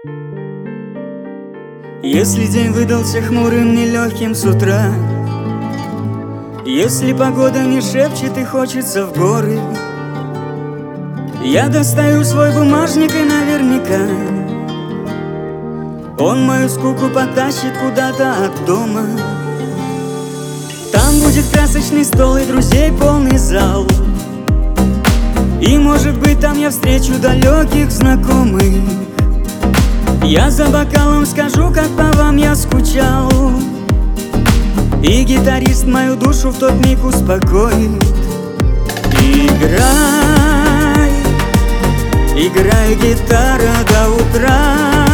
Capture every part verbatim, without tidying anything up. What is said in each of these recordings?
Если день выдался хмурым, нелегким с утра, если погода не шепчет и хочется в горы, я достаю свой бумажник и наверняка он мою скуку потащит куда-то от дома. Там будет красочный стол и друзей полный зал, и может быть там я встречу далеких знакомых. Я за бокалом скажу, как по вам я скучал, и гитарист мою душу в тот миг успокоит. Играй, играй, гитара, до утра.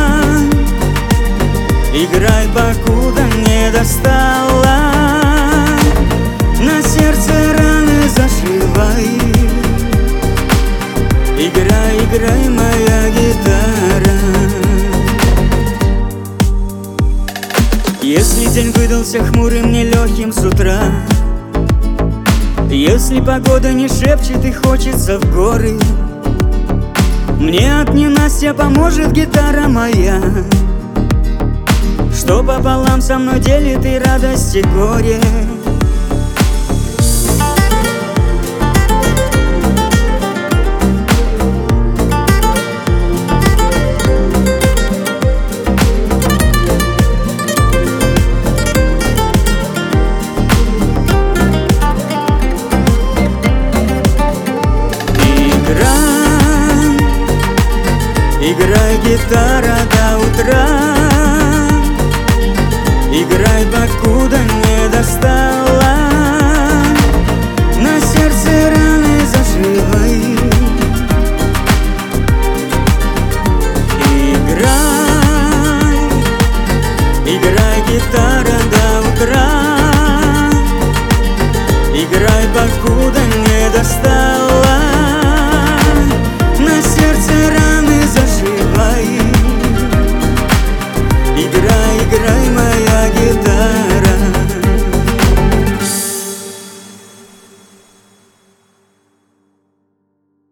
Играй, покуда не достала, на сердце раны зашивай. Играй, играй, моя гитара. Если день выдался хмурым, нелегким с утра, если погода не шепчет и хочется в горы, мне от ненастья поможет гитара моя, что пополам со мной делит и радость, и горе. Играй, гитара, до утра. Играй, покуда не достала, на сердце раны зашивай. Играй, играй, гитара, до утра. Играй, покуда не достала,